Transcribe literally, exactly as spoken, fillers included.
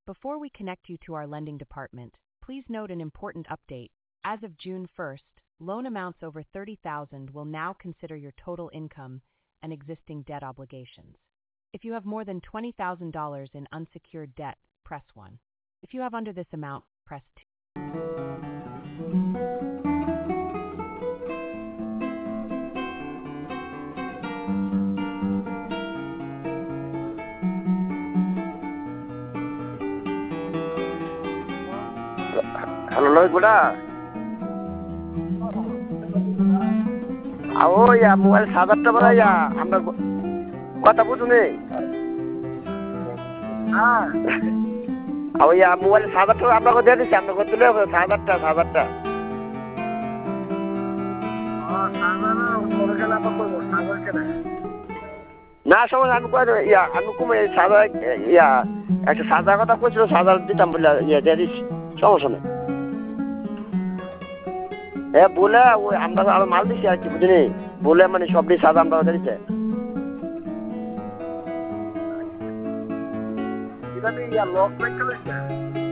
Before we connect you to our lending department, please note an important update. As of June first, loan amounts over thirty thousand dollars will now consider your total income and existing debt obligations. If you have more than twenty thousand dollars in unsecured debt, press one. If you have under this amount, press two. Hello, Lloyd, good day. Oh, yeah, mobile সাত আটটা বলা যা আমরা কথা বুঝুনি হ্যাঁ ও ইয়া mobile সাত আটটা আমরা দিয়ে দিচ্ছি আমরা করে দিলে সাত আটটা সাত আটটা না সময় আমি করে ইয়া আমি কমে সাদা ইয়া একটা সাদা কথা কইছিল সাদা দিতাম বলে ইয়া দিয়ে দিচ্ছি সমস্যা নেই এ বলে ওই আমরা আরো মাল দিচ্ছি আর কি বুঝলি বলে মানে সবটি সাদা আমরা দিচ্ছে এটা লক